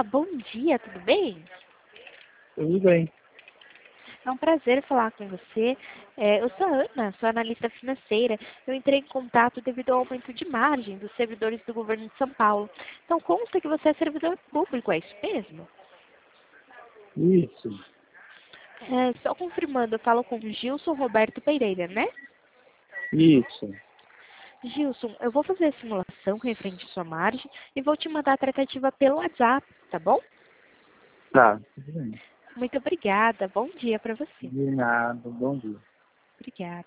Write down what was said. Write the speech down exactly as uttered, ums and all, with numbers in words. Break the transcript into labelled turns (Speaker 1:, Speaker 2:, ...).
Speaker 1: Olá, bom dia, tudo bem?
Speaker 2: Tudo bem.
Speaker 1: É um prazer falar com você. É, eu sou a Ana, sou analista financeira. Eu entrei em contato devido ao aumento de margem dos servidores do governo de São Paulo. Então, consta que você é servidor público, é isso mesmo?
Speaker 2: Isso,
Speaker 1: É, só confirmando, eu falo com o Gilson Roberto Pereira, né?
Speaker 2: isso.
Speaker 1: Gilson, eu vou fazer a simulação referente à sua margem e vou te mandar a tratativa pelo WhatsApp, tá bom?
Speaker 2: Tá, tudo bem.
Speaker 1: Muito obrigada. Bom dia para você.
Speaker 2: De nada, bom dia.
Speaker 1: Obrigada.